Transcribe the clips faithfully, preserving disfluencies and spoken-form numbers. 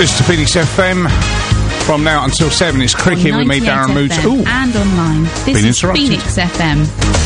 This is Phoenix F M. From now until seven, it's cricket with me, Darren Moods. Ooh, and online. This Been is Phoenix F M.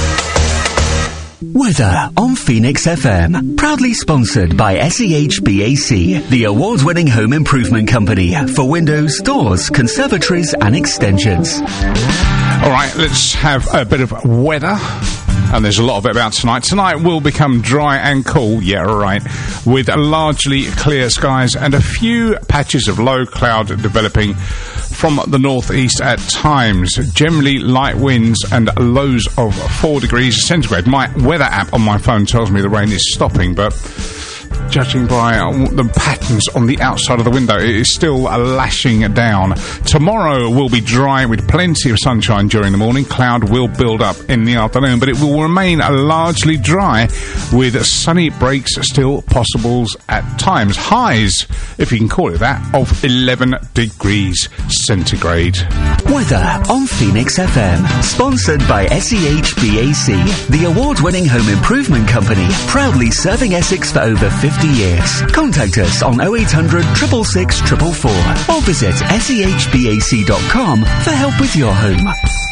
Weather on Phoenix F M. Proudly sponsored by S E H B A C, the award-winning home improvement company for windows, doors, conservatories and extensions. All right, let's have a bit of weather. And there's a lot of it about tonight. Tonight will become dry and cool, yeah, right, with largely clear skies and a few patches of low cloud developing from the northeast at times. Generally light winds and lows of four degrees centigrade. My weather app on my phone tells me the rain is stopping, but judging by uh, the patterns on the outside of the window, it is still uh, lashing down. Tomorrow will be dry with plenty of sunshine during the morning. Cloud will build up in the afternoon, but it will remain uh, largely dry with sunny breaks still possible at times. Highs, if you can call it that, of eleven degrees centigrade. Weather on Phoenix F M. Sponsored by S E H B A C, the award-winning home improvement company, proudly serving Essex for over fifty years. Contact us on oh eight hundred, six six six, four four four or visit S E H B A C dot com for help with your home.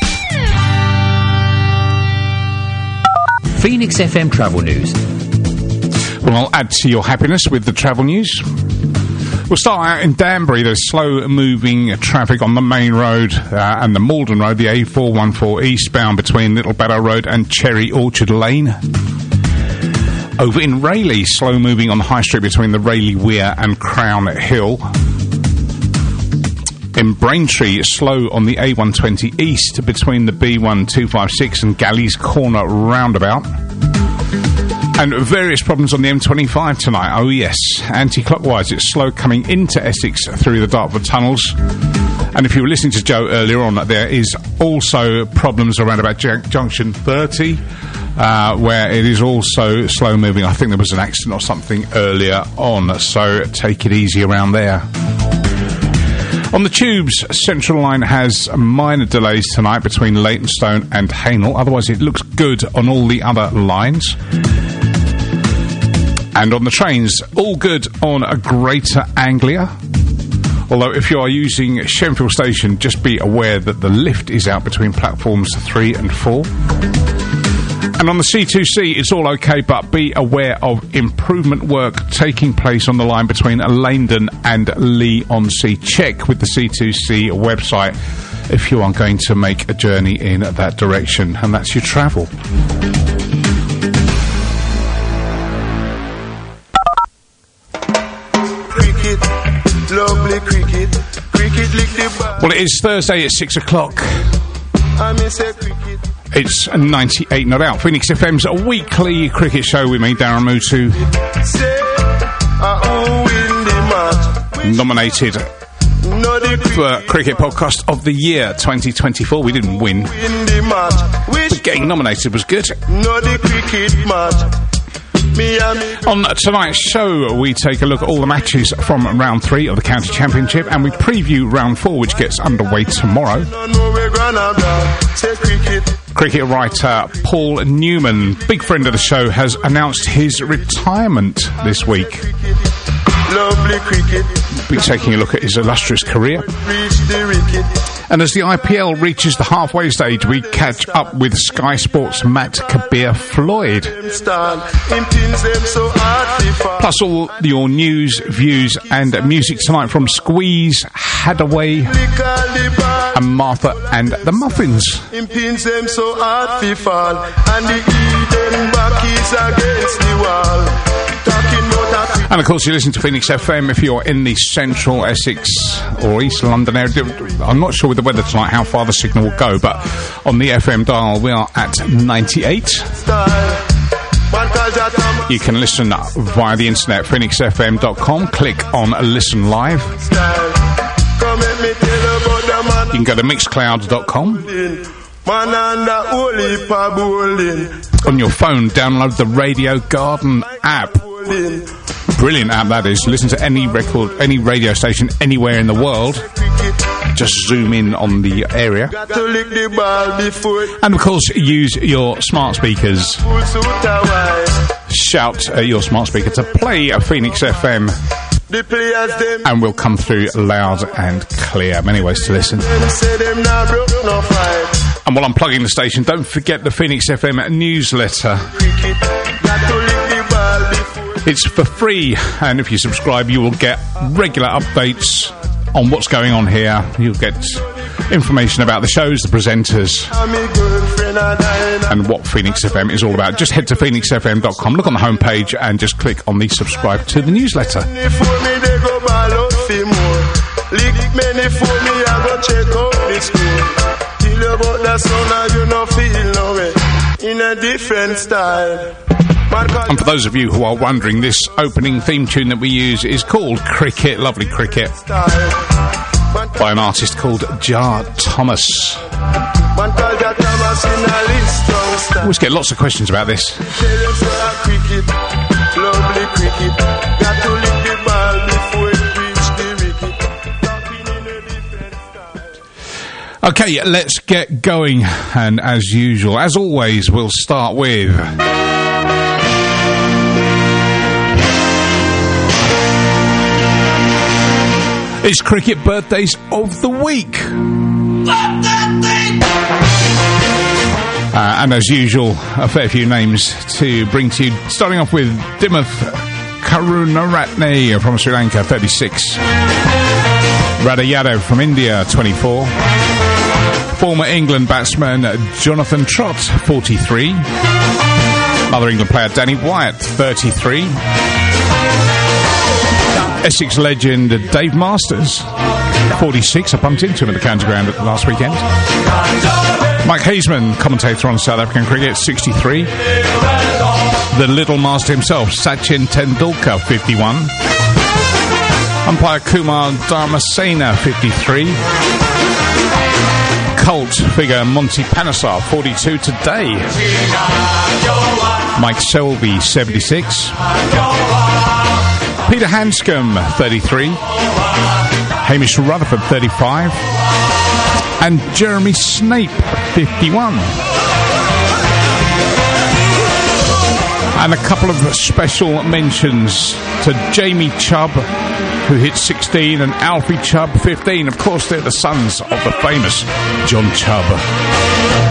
Phoenix F M Travel News. Well, I'll add to your happiness with the travel news. We'll start out in Danbury. There's slow-moving traffic on the main road uh, and the Malden Road, the A four one four eastbound between Little Barrow Road and Cherry Orchard Lane. Over in Rayleigh, slow-moving on the High Street between the Rayleigh Weir and Crown Hill. In Braintree, slow on the A one twenty east between the B one two five six and Galleys Corner roundabout. And various problems on the M twenty-five tonight. Oh yes, anti-clockwise, it's slow coming into Essex through the Dartford tunnels. And if you were listening to Joe earlier on, there is also problems around about J- junction thirty, uh, where it is also slow moving. I think there was an accident or something earlier on, so take it easy around there. On the tubes, Central Line has minor delays tonight between Leytonstone and Haynell. Otherwise, it looks good on all the other lines. And on the trains, all good on a Greater Anglia. Although if you are using Shenfield Station, just be aware that the lift is out between platforms three and four. And on the C two C, it's all okay, but be aware of improvement work taking place on the line between Leindon and Leigh-on-Sea. Check with the C two C website if you are going to make a journey in that direction. And that's your travel. Lovely cricket, cricket lick the ball. Well, it is Thursday at six o'clock. I miss a cricket. It's ninety-eight not out. Phoenix F M's a weekly cricket show with me, Darren Mutu. Say, uh, who win the match? Nominated for Cricket Podcast of the Year twenty twenty-four. We didn't win. Win the match. But getting nominated was good. No, the cricket match. On tonight's show, we take a look at all the matches from round three of the County Championship, and we preview round four, which gets underway tomorrow. Cricket writer Paul Newman, big friend of the show, has announced his retirement this week. Lovely cricket. We'll be taking a look at his illustrious career. And as the I P L reaches the halfway stage, we catch up with Sky Sports' Matt Kabir-Floyd. Plus all your news, views and music tonight from Squeeze, Hadaway and Martha and the Muffins. Impins them so hard fi fall, and the Eden back is against the wall. And of course you listen to Phoenix F M if you're in the central Essex or East London area. I'm not sure with the weather tonight how far the signal will go, but on the F M dial we are at ninety-eight. You can listen via the internet, phoenix f m dot com. Click on Listen Live. You can go to mixcloud dot com. On your phone, download the Radio Garden app. Brilliant app that is. Listen to any record, any radio station anywhere in the world. Just zoom in on the area. And of course, use your smart speakers. Shout at your smart speaker to play a Phoenix F M The players them and will come through loud and clear. Many ways to listen. say them now broke no fight. And while I'm plugging the station, don't forget the Phoenix F M newsletter. Cricket, got to lick the ball before. It's for free, and if you subscribe, you will get regular updates on what's going on here. You'll get information about the shows, the presenters, I'm a girlfriend and I and what Phoenix F M is all about. Just head to phoenix f m dot com, look on the homepage, and just click on the subscribe to the newsletter. for me they go ball out for more. Lick many for me I go check out the school. Till you about the sun and you no feel no way. In a different style. And for those of you who are wondering, this opening theme tune that we use is called Cricket, lovely Cricket, by an artist called Jar Thomas. We always get lots of questions about this. Okay, let's get going. And as usual, as always, we'll start with... It's Cricket Birthdays of the Week. Uh, and as usual, a fair few names to bring to you. Starting off with Dimuth Karunaratne from Sri Lanka, thirty-six. Radha Yadav from India, twenty-four. Former England batsman Jonathan Trott, forty-three. Other England player Danny Wyatt, thirty-three. Essex legend Dave Masters, forty-six. I bumped into him at the county ground last weekend. Mike Hazeman, commentator on South African cricket, sixty-three. The little master himself, Sachin Tendulkar, fifty-one. Umpire Kumar Dharmasena, fifty-three. Cult figure Monty Panesar, forty-two today. Mike Selby, seventy-six. Peter Hanscom, thirty-three. Hamish Rutherford, thirty-five. And Jeremy Snape, fifty-one. And a couple of special mentions to Jamie Chubb, who hit sixteen, and Alfie Chubb, fifteen. Of course, they're the sons of the famous John Chubb.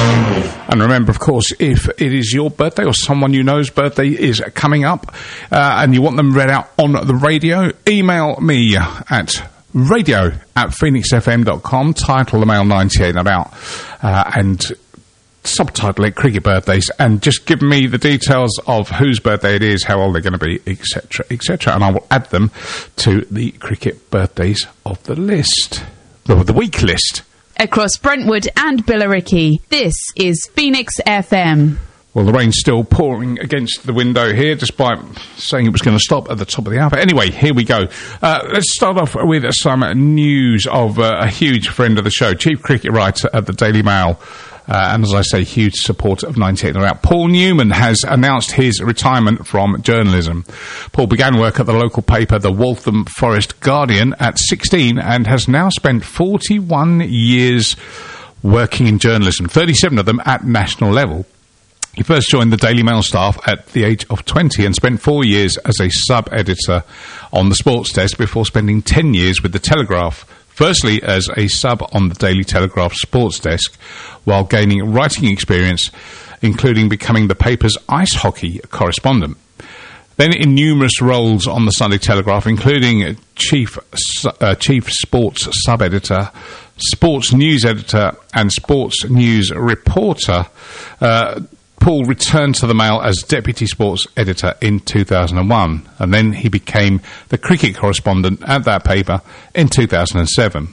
And remember, of course, if it is your birthday or someone you know's birthday is coming up uh, and you want them read out on the radio, email me at radio at phoenix f m dot com, title the mail ninety-eight and about, uh, and subtitle it Cricket Birthdays, and just give me the details of whose birthday it is, how old they're going to be, et cetera, et cetera, and I will add them to the Cricket Birthdays of the list, the, the week list. Across Brentwood and Billericay, this is Phoenix F M. Well, the rain's still pouring against the window here, despite saying it was going to stop at the top of the hour. But anyway, here we go. Uh, let's start off with some news of uh, a huge friend of the show, chief cricket writer at the Daily Mail, uh, and as I say, huge supporter of ninety-eight and about. Paul Newman has announced his retirement from journalism. Paul began work at the local paper, the Waltham Forest Guardian, at sixteen and has now spent forty-one years working in journalism, thirty-seven of them at national level. He first joined the Daily Mail staff at the age of twenty and spent four years as a sub-editor on the sports desk before spending ten years with the Telegraph, firstly as a sub on the Daily Telegraph sports desk, while gaining writing experience, including becoming the paper's ice hockey correspondent. Then in numerous roles on the Sunday Telegraph, including chief uh, chief sports sub-editor, sports news editor and sports news reporter, uh, Paul returned to the Mail as deputy sports editor in two thousand one, and then he became the cricket correspondent at that paper in two thousand seven.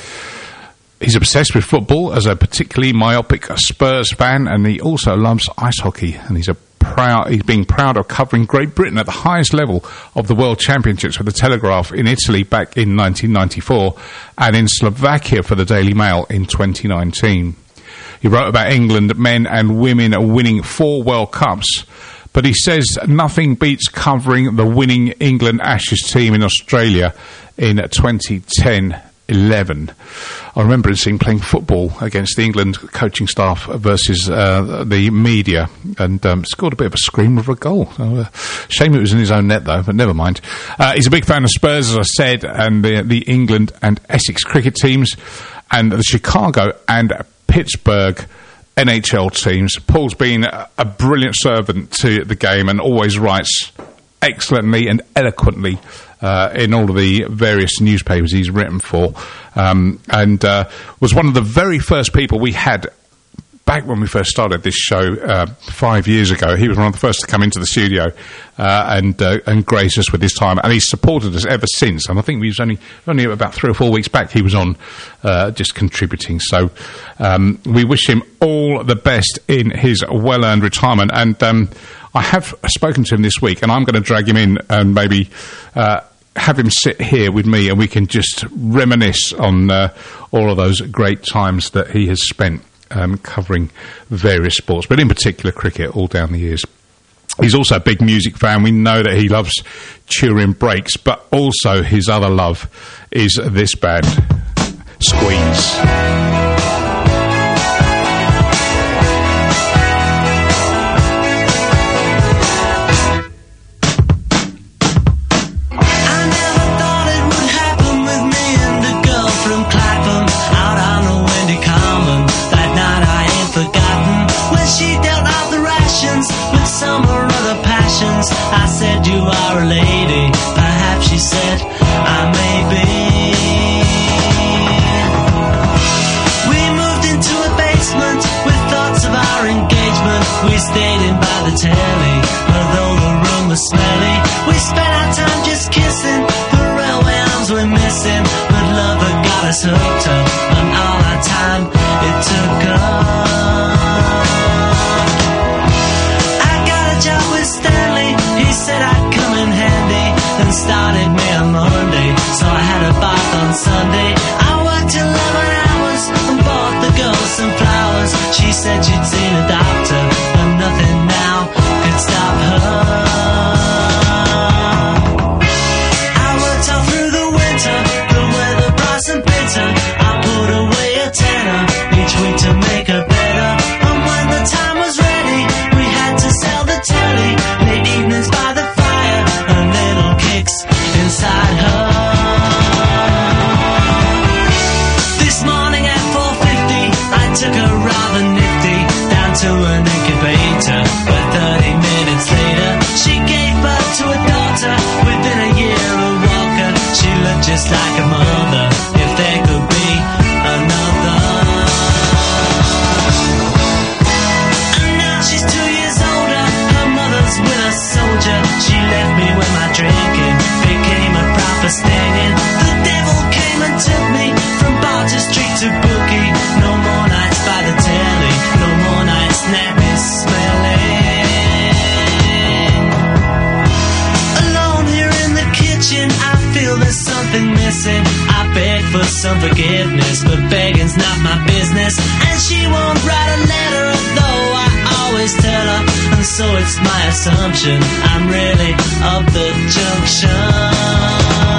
He's obsessed with football as a particularly myopic Spurs fan, and he also loves ice hockey, and he's a proud, he's being proud of covering Great Britain at the highest level of the World Championships for the Telegraph in Italy back in nineteen ninety-four, and in Slovakia for the Daily Mail in twenty nineteen. He wrote about England men and women winning four World Cups, but he says nothing beats covering the winning England Ashes team in Australia in twenty ten eleven. I remember seeing playing football against the England coaching staff versus uh, the media, and um, scored a bit of a screamer of a goal. So, uh, shame it was in his own net, though, but never mind. Uh, he's a big fan of Spurs, as I said, and the, the England and Essex cricket teams, and the Chicago and Pittsburgh N H L teams. Paul's been a, a brilliant servant to the game and always writes excellently and eloquently Uh, in all of the various newspapers he's written for, um, and uh, was one of the very first people we had back when we first started this show uh, five years ago. He was one of the first to come into the studio uh, and uh, and grace us with his time, and he's supported us ever since. And I think we was only only about three or four weeks back he was on uh, just contributing. So um, we wish him all the best in his well-earned retirement. And um, I have spoken to him this week, and I'm going to drag him in and maybe uh, have him sit here with me, and we can just reminisce on uh, all of those great times that he has spent um, covering various sports, but in particular cricket, all down the years. He's also a big music fan. We know that he loves Turin Breaks, but also his other love is this band, Squeeze. I said, you are a lady. Perhaps she said, I may be. We moved into a basement with thoughts of our engagement. We stayed in by the telly, although the room was smelly. We spent our time just kissing. The railway arms were missing, but love had got us hooked up, and all our time it took us. I got a job with Stanley. He said I'd come in handy, and started me on Monday, so I had a bath on Sunday. I worked eleven hours and bought the girl some flowers. She said she'd seen a doctor, and nothing now could stop her. I worked all through the winter, the weather bright and bitter. I put away a tenner each week to make her better, and when the time was ready, we had to sell the telly. Late evenings by the fire, and little kicks inside her. This morning at four fifty, I took her rather nifty down to an incubator, but thirty minutes later she gave birth to a daughter. Within a year a walker, she looked just like a mother, if there could be another. And now she's two years older, her mother's with a soldier. She left me when my drinking became a proper stinging. The devil came and took me from Barter Street to Bookie. No more nights by the telly, no more nights nappy smelling. Alone here in the kitchen, I feel there's something missing. I beg for some forgiveness, but begging's not my business. And she won't write a letter, though I always tell her, and so it's my assumption I'm really up the junction.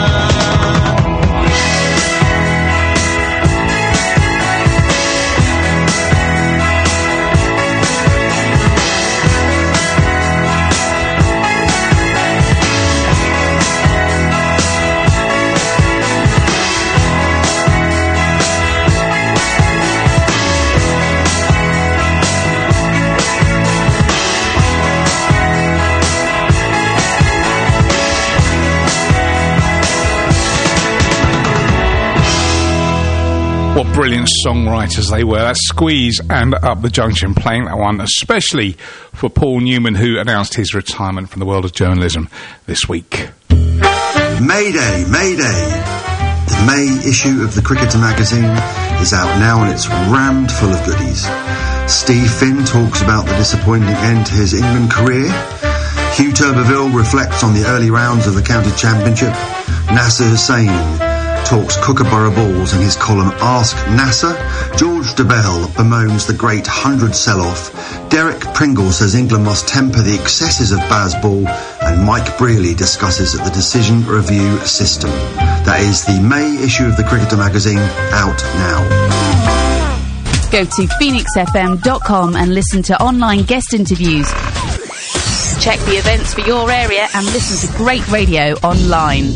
What brilliant songwriters they were. That's Squeeze and Up the Junction playing that one, especially for Paul Newman, who announced his retirement from the world of journalism this week. Mayday, Mayday! The May issue of the Cricketer magazine is out now, and it's rammed full of goodies. Steve Finn talks about the disappointing end to his England career. Hugh Turbeville reflects on the early rounds of the county championship. Nasser Hussain talks Kookaburra balls in his column Ask Nasser. George DeBell bemoans the great hundred sell-off. Derek Pringle says England must temper the excesses of Bazball. and Mike Brearley discusses the decision review system. That is the May issue of the Cricketer magazine, out now. Go to phoenix f m dot com and listen to online guest interviews. Check the events for your area and listen to great radio online.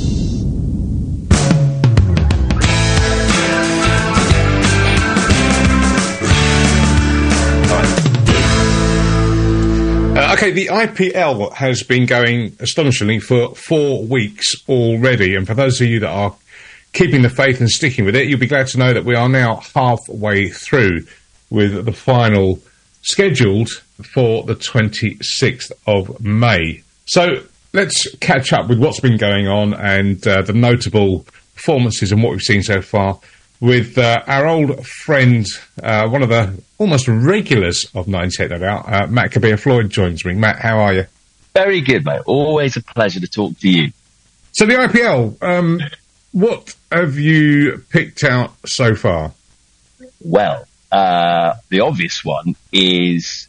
Uh, okay, the I P L has been going astonishingly for four weeks already, and for those of you that are keeping the faith and sticking with it, you'll be glad to know that we are now halfway through, with the final scheduled for the twenty-sixth of May. So let's catch up with what's been going on and uh, the notable performances and what we've seen so far with uh, our old friend, uh, one of the almost regulars of ninety-eight, no doubt, uh, Matt Kabir-Floyd joins me. Matt, how are you? Very good, mate. Always a pleasure to talk to you. So the I P L, um, what have you picked out so far? Well, uh, the obvious one is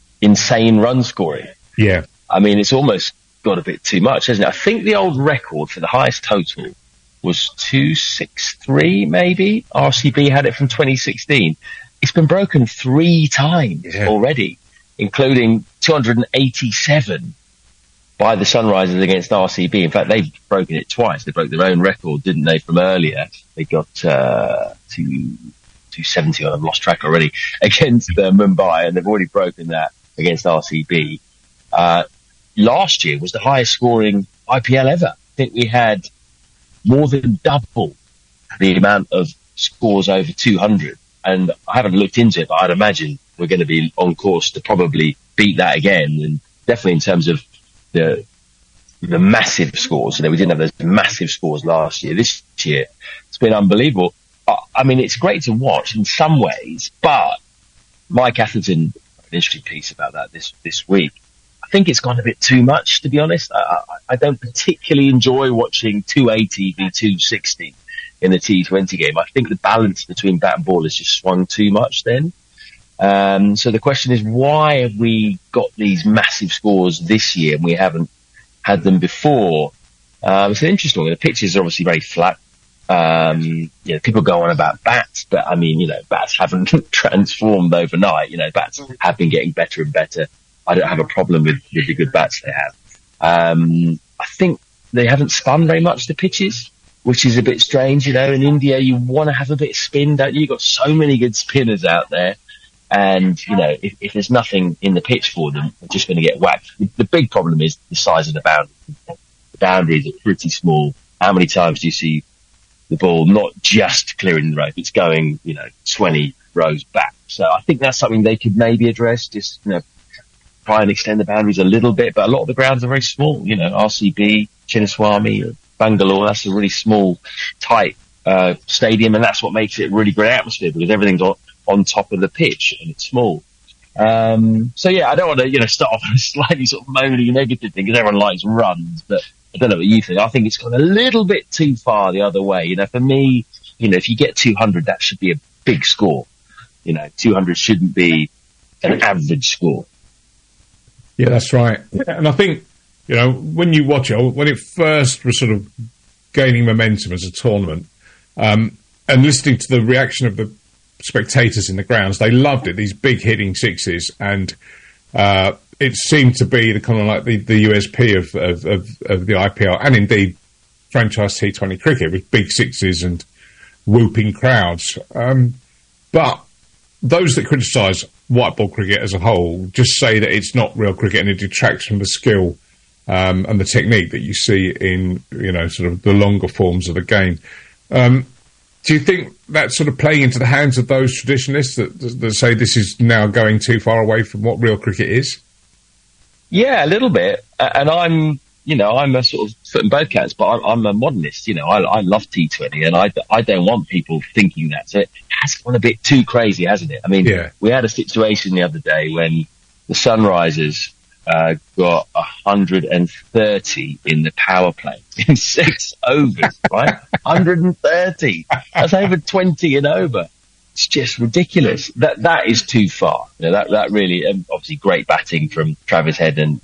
insane run scoring. Yeah. I mean, it's almost got a bit too much, hasn't it? I think the old record for the highest total was two sixty-three, maybe. R C B had it from twenty sixteen. It's been broken three times yeah. already, including two hundred eighty-seven by the Sunrisers against R C B. In fact, they've broken it twice. They broke their own record, didn't they, from earlier? They got uh, to two seventy, I've lost track already, against uh, Mumbai, and they've already broken that against R C B. Uh, last year was the highest scoring I P L ever. I think we had more than double the amount of scores over two hundred. And I haven't looked into it, but I'd imagine we're going to be on course to probably beat that again. And definitely in terms of the the massive scores, you know, we didn't have those massive scores last year. This year, it's been unbelievable. I, I mean, it's great to watch in some ways, but Mike Atherton, an interesting piece about that this, this week. I think it's gone a bit too much, to be honest. I, I, I don't particularly enjoy watching two eighty v two sixty in the T twenty game. I think the balance between bat and ball has just swung too much then. Um, so the question is, why have we got these massive scores this year and we haven't had them before? Um, it's an interesting one. The pitches are obviously very flat. Um, you know, people go on about bats, but I mean, you know, bats haven't transformed overnight. You know, bats have been getting better and better. I don't have a problem with, with the good bats they have. Um, I think they haven't spun very much, the pitches, which is a bit strange. You know, in India, you want to have a bit of spin, don't you? You've got so many good spinners out there. And, you know, if, if there's nothing in the pitch for them, they're just going to get whacked. The big problem is the size of the boundaries. The boundaries are pretty small. How many times do you see the ball not just clearing the rope? It's going, you know, twenty rows back. So I think that's something they could maybe address, just, you know, try and extend the boundaries a little bit. But a lot of the grounds are very small. You know, R C B, Chinnaswamy, Bangalore, that's a really small, tight uh, stadium. And that's what makes it a really great atmosphere, because everything's on, on top of the pitch and it's small. Um, so yeah, I don't want to, you know, start off on a slightly sort of moany negative thing, because everyone likes runs, but I don't know what you think. I think it's gone a little bit too far the other way. You know, for me, you know, if you get two hundred, that should be a big score. You know, two hundred shouldn't be an average score. Yeah, that's right. And I think, you know, when you watch it, when it first was sort of gaining momentum as a tournament, um, and listening to the reaction of the spectators in the grounds, they loved it, these big hitting sixes, and uh, it seemed to be the kind of like the, the U S P of, of, of, of the I P L, and indeed franchise T twenty cricket, with big sixes and whooping crowds. Um, but those that criticise white ball cricket as a whole just say that it's not real cricket and it detracts from the skill um, and the technique that you see in, you know, sort of the longer forms of the game. Um, do you think that's sort of playing into the hands of those traditionalists that, that say this is now going too far away from what real cricket is? Yeah, a little bit. And I'm, you know, I'm a sort of foot in both camps, but I'm, I'm a modernist. You know, I, I love T twenty, and I, I don't want people thinking that. So it has gone a bit too crazy, hasn't it? I mean, yeah. We had a situation the other day when the Sunrisers uh, got one hundred thirty in the power play in six overs, right? one hundred thirty. That's over twenty and over. It's just ridiculous. That that is too far. You know, that that really, um, obviously, great batting from Travis Head and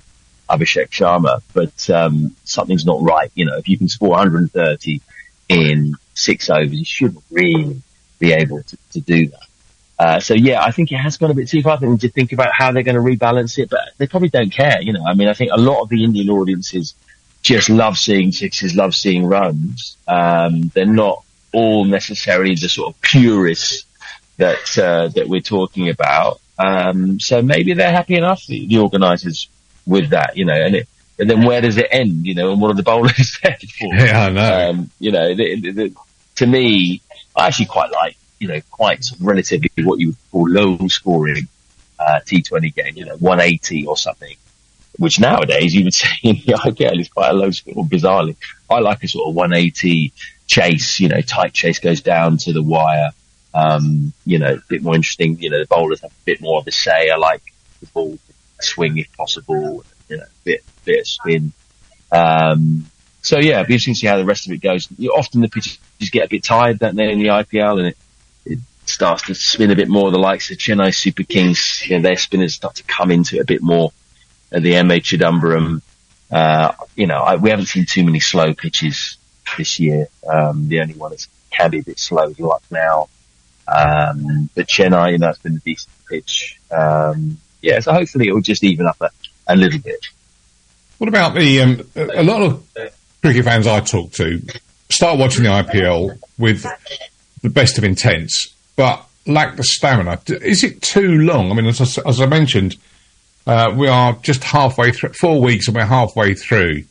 Abhishek Sharma, but um, something's not right. You know, if you can score one hundred thirty in six overs, you shouldn't really be able to, to do that. Uh, so yeah, I think it has gone a bit too far. I think to think about how they're going to rebalance it, but they probably don't care. You know, I mean, I think a lot of the Indian audiences just love seeing sixes, love seeing runs. Um, they're not all necessarily the sort of purists that uh, that we're talking about. Um, so maybe they're happy enough, the, the organisers, with that. You know, and it, and then where does it end? You know, and what are the bowlers there for? Yeah, I know. Um, you know, the, the, the, to me, I actually quite like. You know, quite sort of relatively what you would call low-scoring uh, T twenty game, you know, one eighty or something, which nowadays you would say in the I P L is quite a low score, bizarrely. I like a sort of one eighty chase, you know, tight chase goes down to the wire, um, you know, a bit more interesting. You know, the bowlers have a bit more of a say. I like the ball to swing if possible, you know, a bit, bit of spin. Um, so, yeah, it'd be interesting to see how the rest of it goes. You, often the pitches get a bit tired, don't they, in the I P L, and it It starts to spin a bit more. The likes of Chennai Super Kings, you know, their spinners start to come into it a bit more. At the M A Chidambaram, uh, you know, I, we haven't seen too many slow pitches this year. Um, the only one that can be a bit slow is Lucknow. Um, but Chennai, you know, it's been a decent pitch. Um, yeah, so hopefully it will just even up a, a little bit. What about the, um, a lot of cricket fans I talk to start watching the I P L with the best of intents, but lack the stamina. Is it too long? I mean, as I, as I mentioned, uh, we are just halfway through, four weeks and we're halfway through.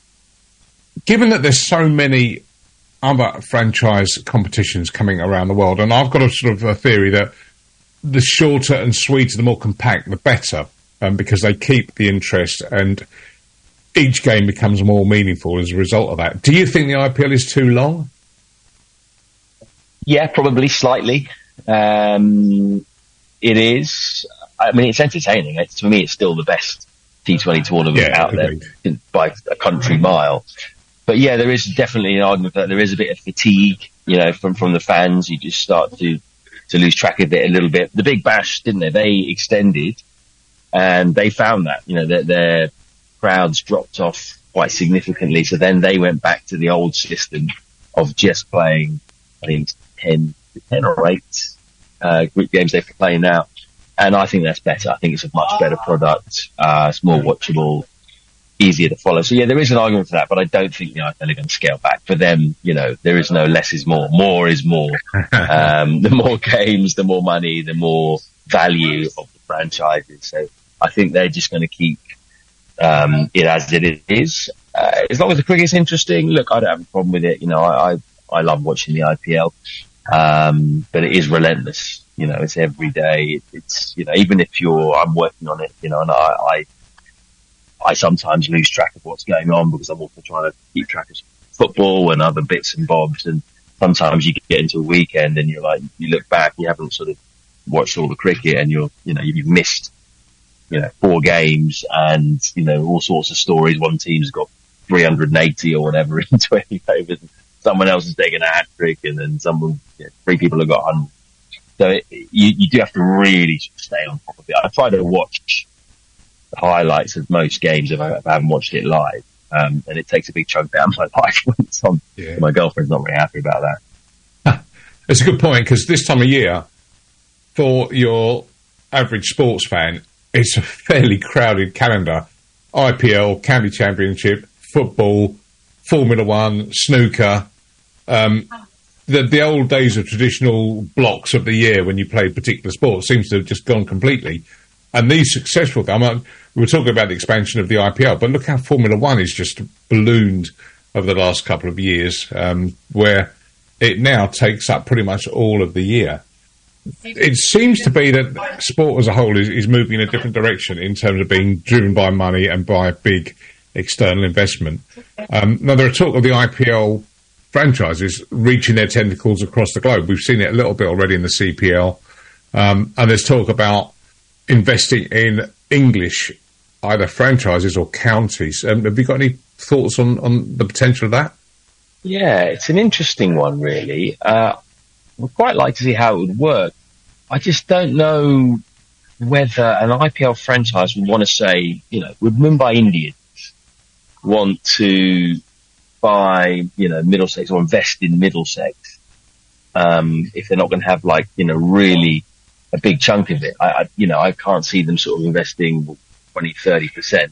Given that there's so many other franchise competitions coming around the world, and I've got a sort of a theory that the shorter and sweeter, the more compact, the better, um, because they keep the interest and each game becomes more meaningful as a result of that. Do you think the I P L is too long? Yeah, probably slightly. Um, it is. I mean, it's entertaining. It's, for me, it's still the best T twenty tournament yeah, out agreed. there by a country mile. But yeah, there is definitely an argument that there is a bit of fatigue, you know, from, from the fans. You just start to, to lose track of it a little bit. The Big Bash, didn't they? They extended and they found that, you know, that their crowds dropped off quite significantly. So then they went back to the old system of just playing, I think, ten, ten or eight uh, group games they play now. And I think that's better. I think it's a much better product. Uh, it's more watchable, easier to follow. So yeah, there is an argument for that, but I don't think the I P L are going to scale back. For them, you know, there is no less is more. More is more. Um, the more games, the more money, the more value of the franchises. So I think they're just going to keep um, it as it is. Uh, as long as the cricket's interesting, look, I don't have a problem with it. You know, I, I, I love watching the I P L. Um, but it is relentless. You know, it's every day. It's, you know, even if you're, I'm working on it, you know, and I, I, I sometimes lose track of what's going on because I'm also trying to keep track of football and other bits and bobs. And sometimes you get into a weekend and you're like, you look back, you haven't sort of watched all the cricket and you're, you know, you've missed, you know, four games and, you know, all sorts of stories. One team's got three hundred eighty or whatever in twenty overs. Someone else has taken a hat trick and then someone, you know, three people have got one hundred. So it, you, you do have to really stay on top of it. I try to watch the highlights of most games if I, if I haven't watched it live. Um, and it takes a big chunk down my life when it's on. Yeah. My girlfriend's not very happy about that. It's a good point because this time of year, for your average sports fan, it's a fairly crowded calendar. I P L, County Championship, football, Formula One, snooker. Um, the, the old days of traditional blocks of the year when you played particular sports seems to have just gone completely. And these successful, I mean, we were talking about the expansion of the I P L, but look how Formula One is just ballooned over the last couple of years, um, where it now takes up pretty much all of the year. It seems to be that sport as a whole is, is moving in a different direction in terms of being driven by money and by big external investment. Um, now, there are talk of the I P L franchises reaching their tentacles across the globe. We've seen it a little bit already in the C P L. Um, and there's talk about investing in English, either franchises or counties. Um, have you got any thoughts on, on the potential of that? Yeah, it's an interesting one, really. Uh, I'd quite like to see how it would work. I just don't know whether an I P L franchise would want to say, you know, would Mumbai Indians want to buy, you know, Middlesex or invest in Middlesex, um, if they're not going to have, like, you know, really a big chunk of it. I, I, you know, I can't see them sort of investing twenty, thirty percent,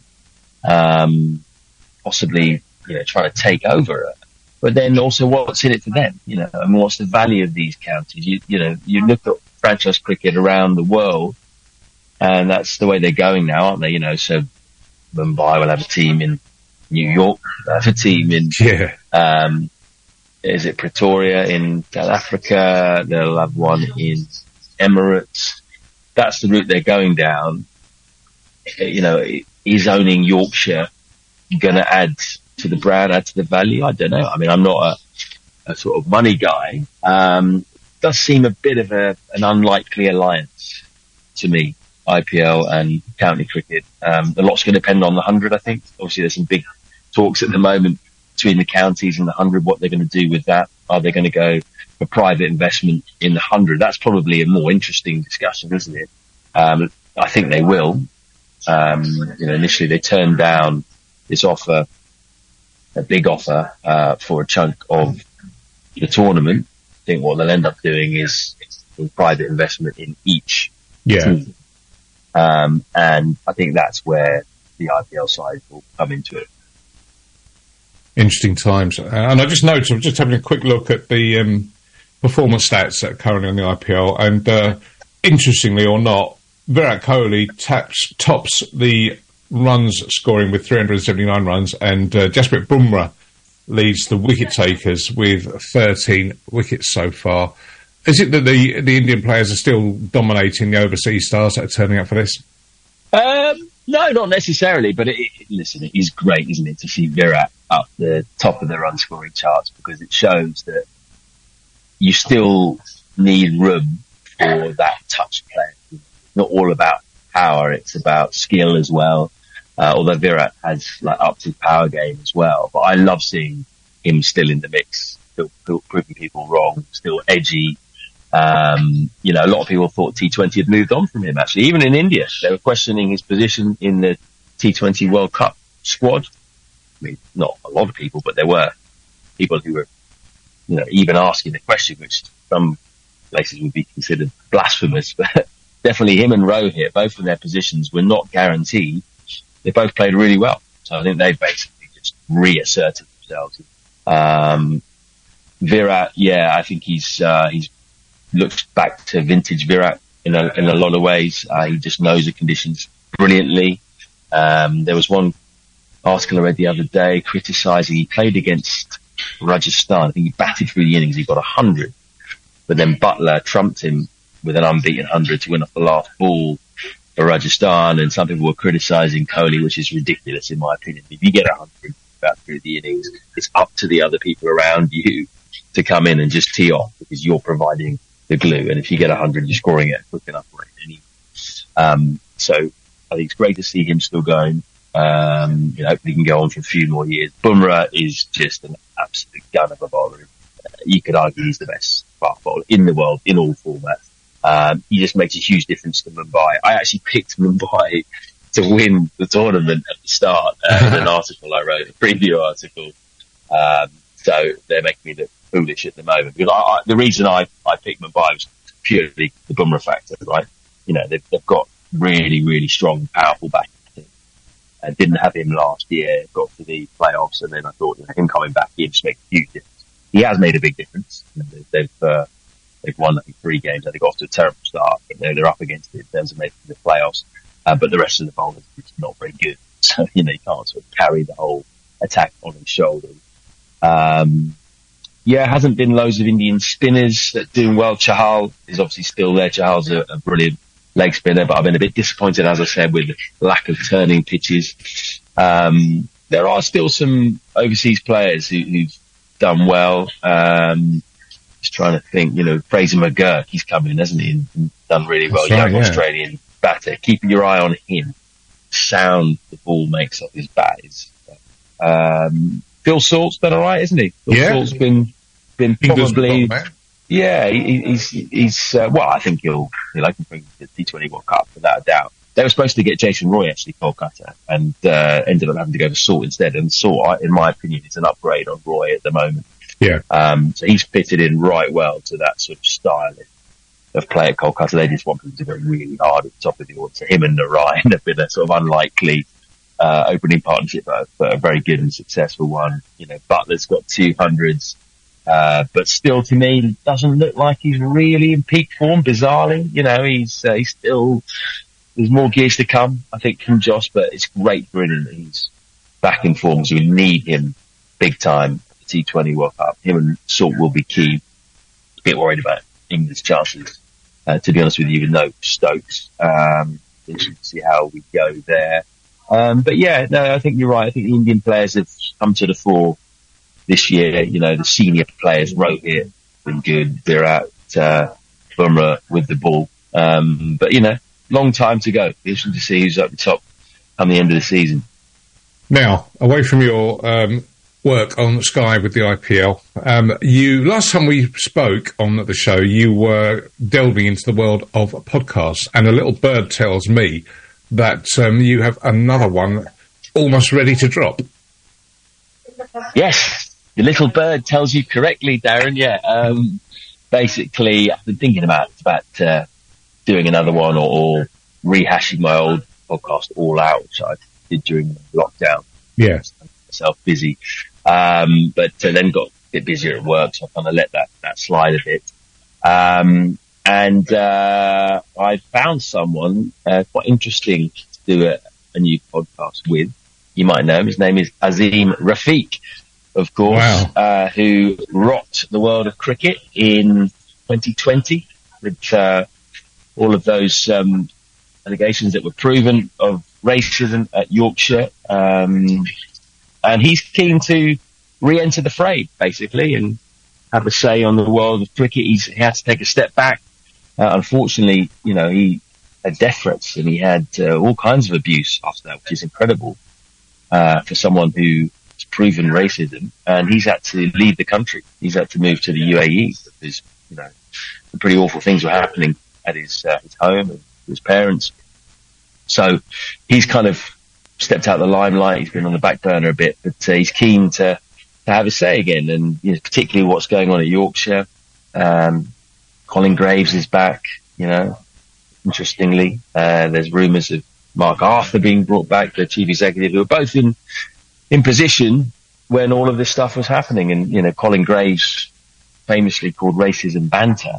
um, possibly, you know, trying to take over it. But then also what's in it for them? You know, I mean, what's the value of these counties? You, you know, you look at franchise cricket around the world, and that's the way they're going now, aren't they? You know, so Mumbai will have a team in New York, they'll have a team in, yeah. um, is it Pretoria in South Africa? They'll have one in Emirates. That's the route they're going down. You know, is owning Yorkshire going to add to the brand, add to the value? I don't know. I mean, I'm not a, a sort of money guy. Um, does seem a bit of a, an unlikely alliance to me, I P L and county cricket. Um, a lot's going to depend on the hundred, I think. Obviously, there's some big talks at the moment between the counties and the hundred, what they're going to do with that. Are they going to go for private investment in the hundred? That's probably a more interesting discussion, isn't it? Um, I think they will. Um, you know, initially they turned down this offer, a big offer, uh, for a chunk of the tournament. I think what they'll end up doing is private investment in each yeah. team. Um, and I think that's where the I P L side will come into it. Interesting times. And I just noticed, I'm just having a quick look at the um, performance stats that are currently on the I P L, and uh, interestingly or not, Virat Kohli taps, tops the runs scoring with three hundred seventy-nine runs, and uh, Jasprit Bumrah leads the wicket takers with thirteen wickets so far. Is it that the the Indian players are still dominating the overseas stars that are turning up for this? Um, no, not necessarily, but it, it, listen, it is great, isn't it, to see Virat up the top of the run scoring charts, because it shows that you still need room for that touch player. It's not all about power, it's about skill as well. Uh, although Virat has like upped his power game as well, but I love seeing him still in the mix, still, still proving people wrong, still edgy. Um, you know, a lot of people thought T twenty had moved on from him, actually. Even in India, they were questioning his position in the T twenty World Cup squad. I mean, not a lot of people, but there were people who were, you know, even asking the question, which some places would be considered blasphemous, but definitely him and Rohit, both of their positions were not guaranteed. They both played really well. So I think they basically just reasserted themselves. Um, Virat, yeah, I think he's, uh, he's, looks back to vintage Virat in a, in a lot of ways. Uh, he just knows the conditions brilliantly. Um, there was one article I read the other day criticising, he played against Rajasthan. I think he batted through the innings. He got a hundred, but then Butler trumped him with an unbeaten hundred to win off the last ball for Rajasthan. And some people were criticising Kohli, which is ridiculous in my opinion. If you get a hundred bat through the innings, it's up to the other people around you to come in and just tee off, because you're providing the glue, and if you get a hundred, you're scoring it at a quick enough rate anyway. Um, so I think it's great to see him still going. Um, you know, hopefully he can go on for a few more years. Bumrah is just an absolute gun of a bowler. Uh, you could argue he's the best fast bowler in the world in all formats. Um, he just makes a huge difference to Mumbai. I actually picked Mumbai to win the tournament at the start uh, in an article I wrote, a preview article. Um, so they're making me look foolish at the moment, because I, I, the reason I, I picked Mumbai was purely the Bumrah factor, right? You know, they've, they've got really, really strong, powerful backing. And didn't have him last year, got to the playoffs, and then I thought, you know, him coming back in just makes a huge difference. He has made a big difference. You know, they've, uh, they've won, I think, three games. They got off to a terrible start, but they're, they're up against it in terms of making the playoffs. Uh, but the rest of the bowlers is not very good. So, you know, you can't sort of carry the whole attack on his shoulders. Um, Yeah, hasn't been loads of Indian spinners that doing well. Chahal is obviously still there. Chahal's a, a brilliant leg spinner, but I've been a bit disappointed, as I said, with the lack of turning pitches. Um, there are still some overseas players who, who've done well. Um, just trying to think, you know, Fraser McGurk, he's come in, hasn't he, and done really well. That's right, Young yeah. Australian batter. Keeping your eye on him. Sound the ball makes off his bat is, um, Phil Salt's done alright, isn't he? Phil Yeah. Salt's been, been England's probably, bottom, Yeah, he, he's, he's uh, well, I think he'll, he'll open for the T twenty World Cup, without a doubt. They were supposed to get Jason Roy, actually, Kolkata, and uh, ended up having to go to Salt instead. And Salt, in my opinion, is an upgrade on Roy at the moment. Yeah. Um, so he's fitted in right well to that sort of style of play at Kolkata. They just want him to go really hard at the top of the order. So him and Narayan have been a sort of unlikely uh, opening partnership, but, but a very good and successful one. You know, Butler's got two hundreds. Uh, but still, to me, doesn't look like he's really in peak form, bizarrely. You know, he's, uh, he's still, there's more gears to come, I think, from Josh, but it's great for him that he's back in form, so we need him big time at the T twenty World Cup. Him and Salt will be key. A bit worried about England's chances, uh, to be honest with you, even though Stokes, um, interesting to see how we go there. Um, but yeah, no, I think you're right. I think the Indian players have come to the fore this year. You know, the senior players, Rohit, been good. They're out, uh, Bumrah with the ball. Um, but, you know, long time to go. Interesting to see who's up the top come the end of the season. Now, away from your um, work on Sky with the I P L, um, you last time we spoke on the show, you were delving into the world of podcasts, and a little bird tells me that um, you have another one almost ready to drop. Yes. The little bird tells you correctly, Darren. Yeah. Um, basically, I've been thinking about about uh, doing another one or, or rehashing my old podcast All Out, which I did during lockdown. Yeah. Myself busy, um, but uh, then got a bit busier at work, so I kind of let that that slide a bit. Um, and uh, I found someone uh, quite interesting to do a, a new podcast with. You might know him. His name is Azim Rafiq, of course, wow. uh, who rocked the world of cricket in twenty twenty with uh, all of those um, allegations that were proven of racism at Yorkshire. Um, and he's keen to re-enter the fray, basically, and have a say on the world of cricket. He's, he had to take a step back. Uh, unfortunately, you know, he had death threats and he had uh, all kinds of abuse after that, which is incredible uh, for someone who proven racism, and he's had to leave the country. He's had to move to the U A E because, you know, some pretty awful things were happening at his, uh, his home and his parents. So he's kind of stepped out of the limelight. He's been on the back burner a bit, but uh, he's keen to, to have a say again, and you know, particularly what's going on at Yorkshire. Um, Colin Graves is back, you know, interestingly. Uh, there's rumours of Mark Arthur being brought back, the chief executive, who were both in in position when all of this stuff was happening. And, you know, Colin Graves famously called racism banter.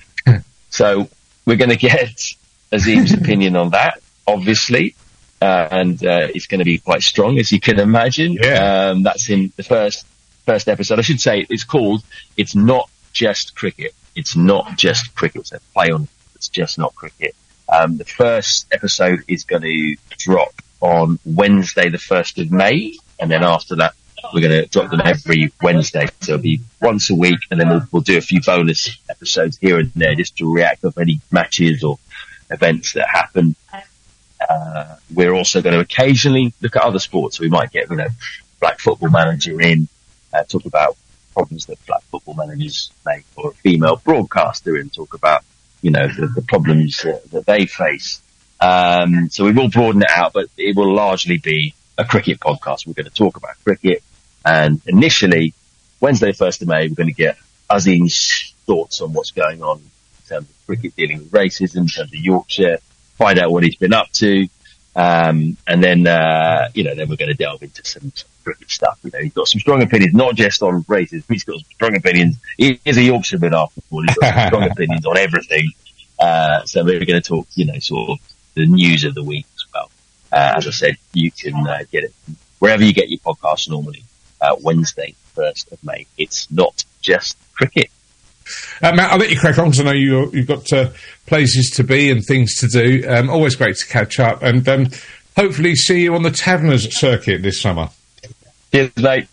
So we're going to get Azim's opinion on that, obviously. Uh, and, uh, it's going to be quite strong, as you can imagine. Yeah. Um, that's in the first, first episode. I should say it's called, it's not just cricket. It's not just cricket. It's a play on, it's just not cricket. Um, the first episode is going to drop on Wednesday, the first of May. And then after that, we're going to drop them every Wednesday. So it'll be once a week, and then we'll, we'll do a few bonus episodes here and there just to react to any matches or events that happen. Uh, we're also going to occasionally look at other sports. So we might get, you know, Black Football Manager in, uh, talk about problems that black football managers make, or a female broadcaster in, talk about, you know, the, the problems uh, that they face. Um, so we will broaden it out, but it will largely be a cricket podcast. We're going to talk about cricket, and initially, Wednesday, first of May, we're going to get Azim's thoughts on what's going on in terms of cricket dealing with racism, in terms of Yorkshire, find out what he's been up to, um, and then, uh, you know, then we're going to delve into some cricket stuff. You know, he's got some strong opinions, not just on racism, he's got some strong opinions. He is a Yorkshireman after all, he's got some strong opinions on everything. Uh, so we're going to talk, you know, sort of the news of the week as well. Uh, as I said, you can uh, get it wherever you get your podcasts normally. Uh, Wednesday, first of May. It's not just cricket. Uh, Matt, I'll let you crack on because I know you, you've got uh, places to be and things to do. Um, always great to catch up, and um, hopefully see you on the Taverners circuit this summer. Cheers, mate.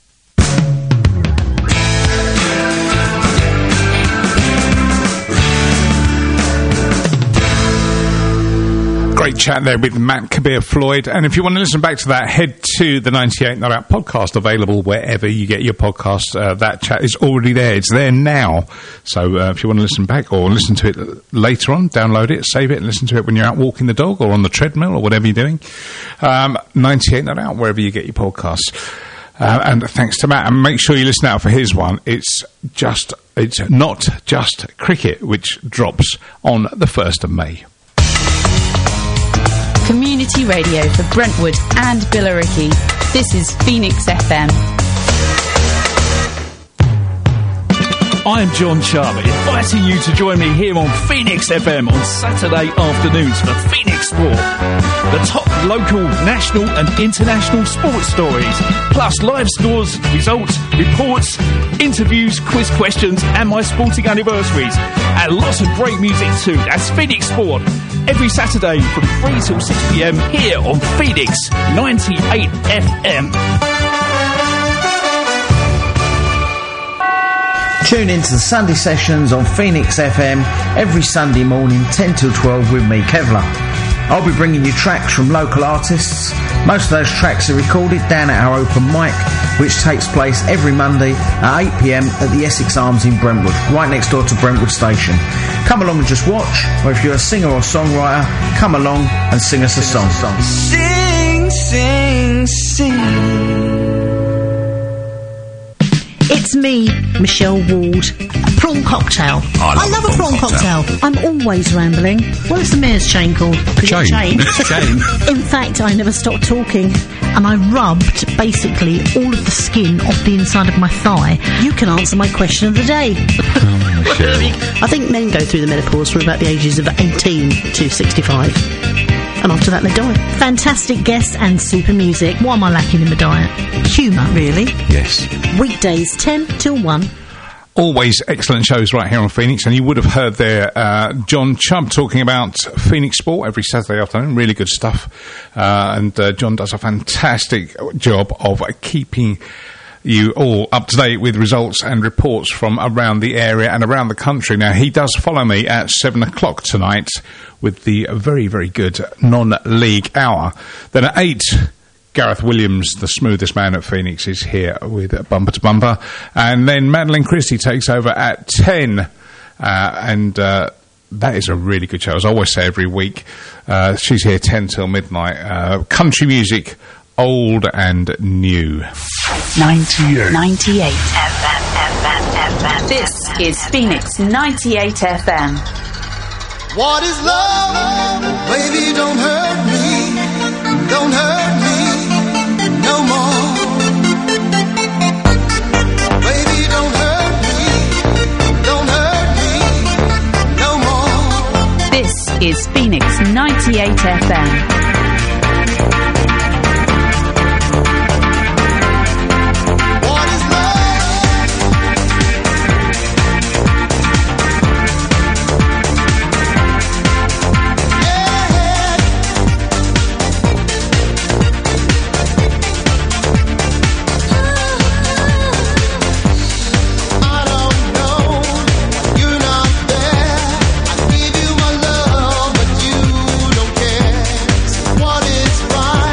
Great chat there with Matt Kabir Floyd. And if you want to listen back to that, head to the ninety-eight Not Out podcast, available wherever you get your podcast. Uh, that chat is already there. It's there now. So uh, if you want to listen back or listen to it later on, download it, save it, and listen to it when you're out walking the dog or on the treadmill or whatever you're doing. Um, ninety-eight Not Out, wherever you get your podcasts. Uh, and thanks to Matt. And make sure you listen out for his one. It's just, it's not just cricket, which drops on the first of May. Community radio for Brentwood and Billericay. This is Phoenix F M. I'm John Charlie, inviting you to join me here on Phoenix F M on Saturday afternoons for Phoenix Sport. The top local, national and international sports stories, plus live scores, results, reports, interviews, quiz questions and my sporting anniversaries. And lots of great music too. That's Phoenix Sport. Every Saturday from three till six p m here on Phoenix ninety-eight F M. Tune into the Sunday sessions on Phoenix F M every Sunday morning, ten till twelve with me, Kevlar. I'll be bringing you tracks from local artists. Most of those tracks are recorded down at our open mic, which takes place every Monday at eight p m at the Essex Arms in Brentwood, right next door to Brentwood Station. Come along and just watch, or if you're a singer or songwriter, come along and sing us a song. Sing, sing, sing. It's me, Michelle Ward. A prawn cocktail. I love, I love a a prawn, prawn cocktail. cocktail. I'm always rambling. What's the mayor's chain called? Is it Chain. chain? Chain. In fact, I never stopped talking, and I rubbed basically all of the skin off the inside of my thigh. You can answer my question of the day. Oh, I think men go through the menopause from about the ages of eighteen to sixty-five. And after that they die. Fantastic guests and super music. What am I lacking in my diet? Humour, really. Yes. Weekdays ten till one. Always excellent shows right here on Phoenix, and you would have heard there uh, John Chubb talking about Phoenix Sport every Saturday afternoon. Really good stuff. Uh, and uh, John does a fantastic job of keeping you all up to date with results and reports from around the area and around the country. Now, he does follow me at seven o'clock tonight with the very, very good non-league hour. Then at eight, Gareth Williams, the smoothest man at Phoenix, is here with Bumper to Bumper. And then Madeline Christie takes over at ten. Uh, and uh, that is a really good show, as I always say every week. Uh, she's here ten till midnight. Uh, country music, old and new. ninety-eight. ninety-eight F M, F M, F M. This is Phoenix ninety-eight F M. What is love? Baby, don't hurt me. Don't hurt me no more. Baby, don't hurt me. Don't hurt me no more. This is Phoenix ninety-eight F M. What is fine?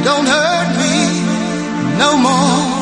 don't hurt me no more.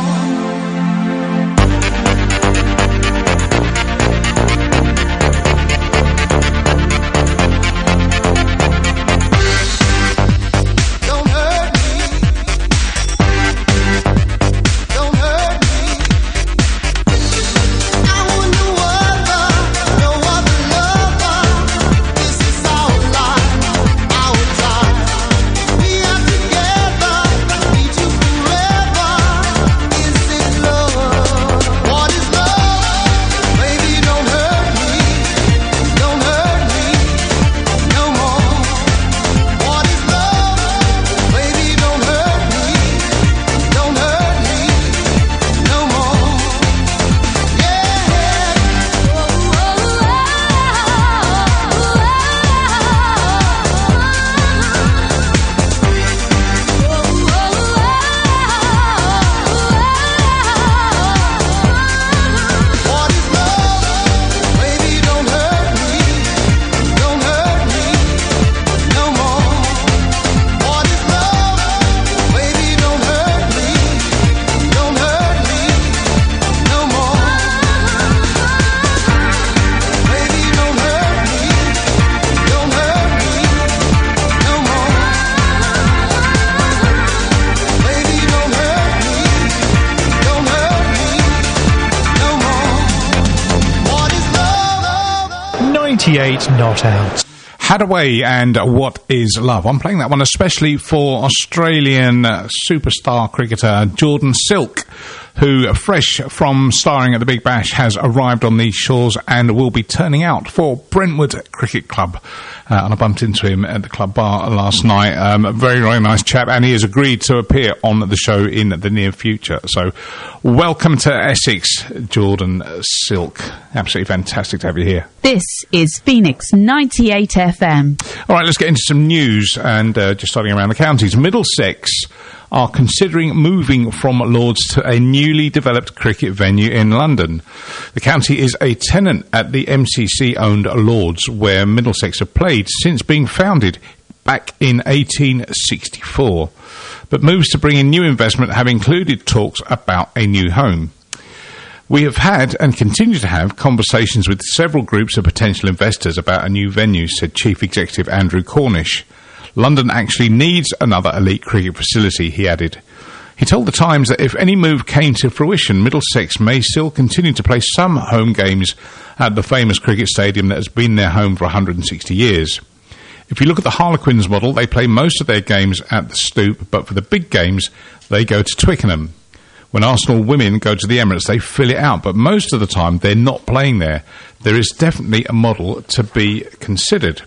ninety-eight not out. Hadaway and What Is Love. I'm playing that one especially for Australian uh, superstar cricketer Jordan Silk, who, fresh from starring at the Big Bash, has arrived on these shores and will be turning out for Brentwood Cricket Club. Uh, and I bumped into him at the club bar last night. Um, a very, very nice chap, and he has agreed to appear on the show in the near future. So, welcome to Essex, Jordan Silk. Absolutely fantastic to have you here. This is Phoenix ninety-eight F M. All right, let's get into some news, and uh, just starting around the counties. Middlesex are considering moving from Lords to a newly developed cricket venue in London. The county is a tenant at the M C C-owned Lords, where Middlesex have played since being founded back in eighteen sixty-four. But moves to bring in new investment have included talks about a new home. We have had and continue to have conversations with several groups of potential investors about a new venue, said Chief Executive Andrew Cornish. London actually needs another elite cricket facility, he added. He told The Times that if any move came to fruition, Middlesex may still continue to play some home games at the famous cricket stadium that has been their home for one hundred sixty years. If you look at the Harlequins model, they play most of their games at the Stoop, but for the big games, they go to Twickenham. When Arsenal women go to the Emirates, they fill it out, but most of the time they're not playing there. There is definitely a model to be considered.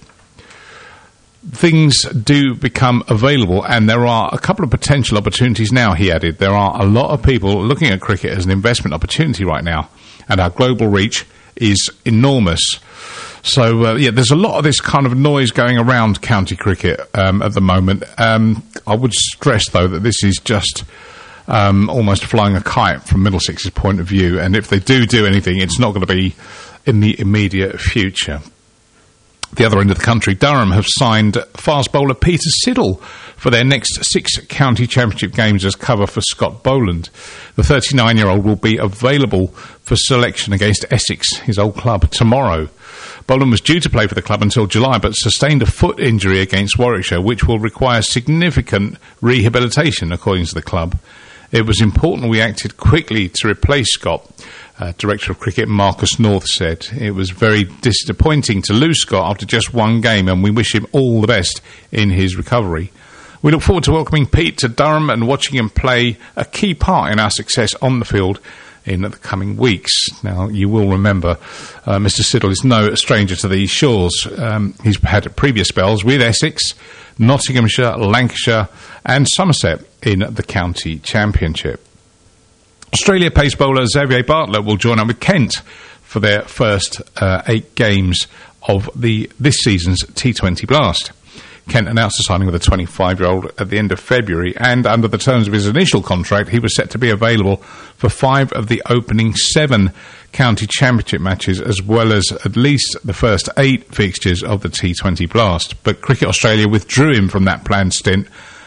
Things do become available, and there are a couple of potential opportunities now, he added. There are a lot of people looking at cricket as an investment opportunity right now, and our global reach is enormous. So, uh, yeah, there's a lot of this kind of noise going around county cricket um, at the moment. Um, I would stress, though, that this is just um, almost flying a kite from Middlesex's point of view, and if they do do anything, it's not going to be in the immediate future. The other end of the country, Durham have signed fast bowler Peter Siddle for their next six county championship games as cover for Scott Boland. The thirty-nine-year-old will be available for selection against Essex, his old club, tomorrow. Boland was due to play for the club until July, but sustained a foot injury against Warwickshire, which will require significant rehabilitation, according to the club. It was important we acted quickly to replace Scott. Uh, Director of Cricket Marcus North said it was very disappointing to lose Scott after just one game, and we wish him all the best in his recovery. We look forward to welcoming Pete to Durham and watching him play a key part in our success on the field in the coming weeks. Now, you will remember uh, Mister Siddle is no stranger to these shores. Um, he's had previous spells with Essex, Nottinghamshire, Lancashire and Somerset in the county championship. Australia pace bowler Xavier Bartlett will join up with Kent for their first uh, eight games of the this season's T twenty Blast. Kent announced a signing with a twenty-five-year-old at the end of February, and under the terms of his initial contract, he was set to be available for five of the opening seven county championship matches, as well as at least the first eight fixtures of the T twenty Blast. But Cricket Australia withdrew him from that planned stint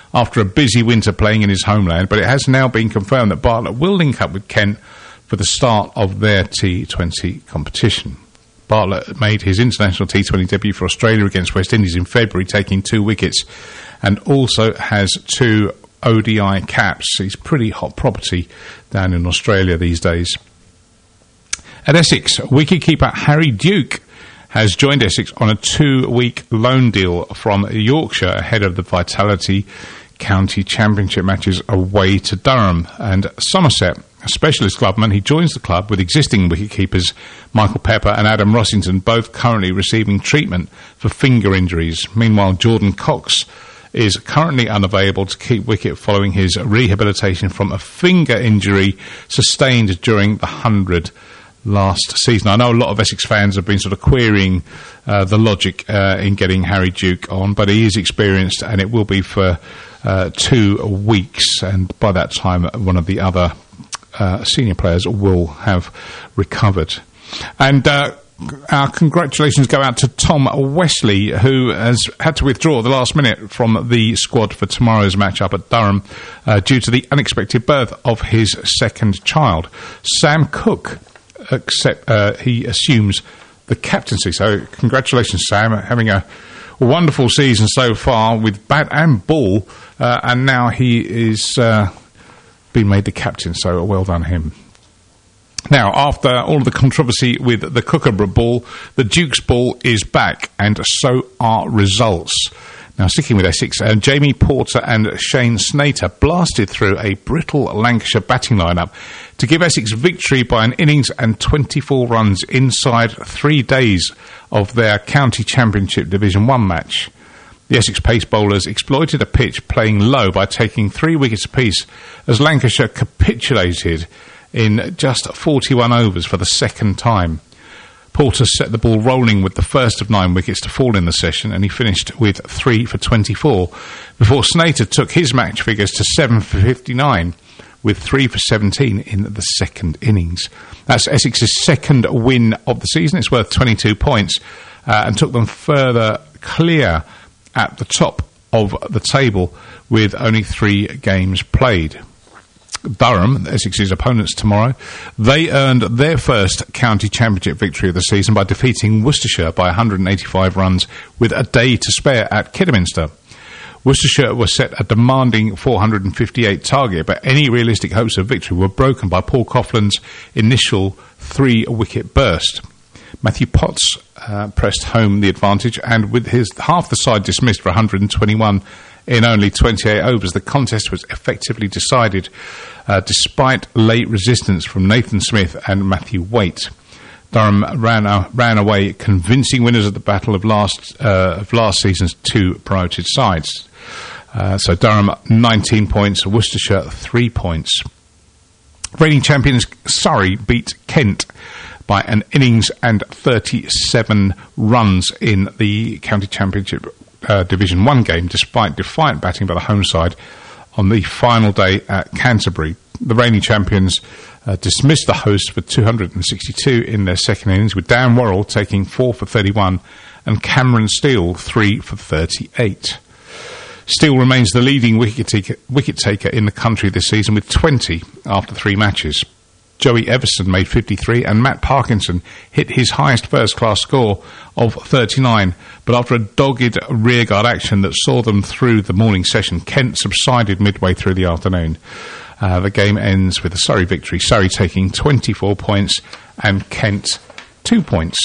after a busy winter playing in his homeland, but it has now been confirmed that Bartlett will link up with Kent for the start of their T twenty competition. Bartlett made his international T twenty debut for Australia against West Indies in February, taking two wickets, and also has two O D I caps. He's pretty hot property down in Australia these days. At Essex, wicketkeeper Harry Duke has joined Essex on a two-week loan deal from Yorkshire ahead of the Vitality County Championship matches away to Durham and Somerset. A specialist clubman, he joins the club with existing wicketkeepers Michael Pepper and Adam Rossington, both currently receiving treatment for finger injuries. Meanwhile, Jordan Cox is currently unavailable to keep wicket following his rehabilitation from a finger injury sustained during the hundred last season. I know a lot of Essex fans have been sort of querying uh, the logic uh, in getting Harry Duke on, but he is experienced and it will be for uh, two weeks, and by that time one of the other uh, senior players will have recovered. And uh, our congratulations go out to Tom Wesley, who has had to withdraw at the last minute from the squad for tomorrow's match-up at Durham uh, due to the unexpected birth of his second child. Sam Cook Accept, uh, he assumes the captaincy. So congratulations, Sam, having a wonderful season so far with bat and ball, uh, and now he is uh, been made the captain, so well done him. Now, after all of the controversy with the Kookaburra ball, the Duke's ball is back, and so are results. Now, sticking with Essex, uh, Jamie Porter and Shane Snater blasted through a brittle Lancashire batting lineup to give Essex victory by an innings and twenty-four runs inside three days of their County Championship Division one match. The Essex pace bowlers exploited a pitch playing low by taking three wickets apiece as Lancashire capitulated in just forty-one overs for the second time. Porter set the ball rolling with the first of nine wickets to fall in the session, and he finished with three for twenty-four, before Snater took his match figures to seven for fifty-nine, with three for seventeen in the second innings. That's Essex's second win of the season. It's worth twenty-two points, uh, and took them further clear at the top of the table with only three games played. Durham, Essex's opponents tomorrow, they earned their first county championship victory of the season by defeating Worcestershire by one hundred eighty-five runs with a day to spare at Kidderminster. Worcestershire was set a demanding four hundred fifty-eight target, but any realistic hopes of victory were broken by Paul Coughlin's initial three-wicket burst. Matthew Potts uh, pressed home the advantage, and with his half the side dismissed for one hundred twenty-one in only twenty-eight overs, the contest was effectively decided, uh, despite late resistance from Nathan Smith and Matthew Waite. Durham ran, uh, ran away convincing winners of the battle of last uh, of last season's two promoted sides. Uh, so Durham nineteen points, Worcestershire three points. Reigning champions Surrey beat Kent by an innings and thirty-seven runs in the County Championship uh, Division one game, despite defiant batting by the home side on the final day at Canterbury. The reigning champions uh, dismissed the hosts for two hundred sixty-two in their second innings, with Dan Worrell taking four for thirty-one and Cameron Steele three for thirty-eight. Steele remains the leading wicket taker, wicket taker in the country this season with twenty after three matches. Joey Everson made fifty-three and Matt Parkinson hit his highest first-class score of thirty-nine, but after a dogged rearguard action that saw them through the morning session, Kent subsided midway through the afternoon. Uh, the game ends with a Surrey victory, Surrey taking twenty-four points and Kent two points.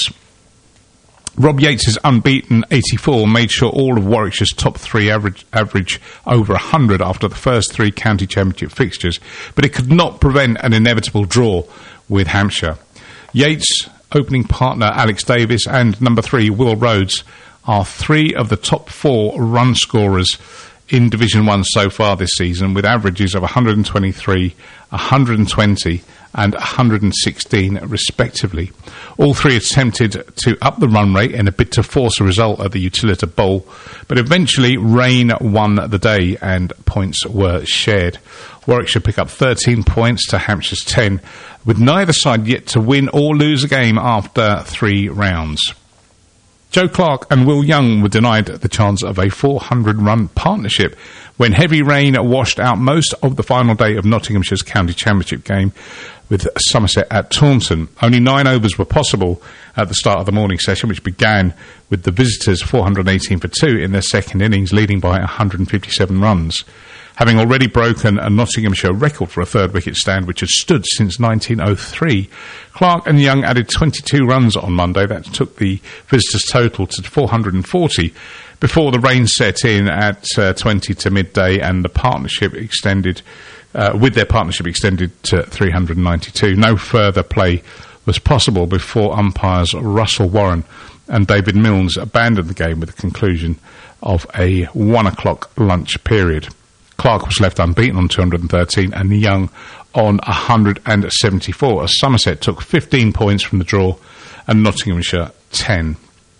Rob Yates's unbeaten eighty-four made sure all of Warwickshire's top three average, average over one hundred after the first three county championship fixtures, but it could not prevent an inevitable draw with Hampshire. Yates, opening partner Alex Davis, and number three Will Rhodes are three of the top four run scorers in Division one so far this season, with averages of one hundred twenty-three, one hundred twenty and one hundred sixteen respectively. All three attempted to up the run rate in a bid to force a result at the Utilita Bowl, but eventually rain won the day and points were shared. Warwickshire pick up thirteen points to Hampshire's ten, with neither side yet to win or lose a game after three rounds. Joe Clark and Will Young were denied the chance of a four hundred run partnership when heavy rain washed out most of the final day of Nottinghamshire's county championship game with Somerset at Taunton. Only nine overs were possible at the start of the morning session, which began with the visitors four hundred eighteen for two in their second innings, leading by one hundred fifty-seven runs. Having already broken a Nottinghamshire record for a third wicket stand, which had stood since nineteen oh three, Clark and Young added twenty-two runs on Monday. That took the visitors' total to four hundred forty before the rain set in at uh, twenty to midday, and the partnership extended, uh, with their partnership extended to three hundred ninety-two. No further play was possible before umpires Russell Warren and David Milnes abandoned the game with the conclusion of a one o'clock lunch period. Clark was left unbeaten on two hundred thirteen and Young on one hundred seventy-four, as Somerset took fifteen points from the draw and Nottinghamshire ten.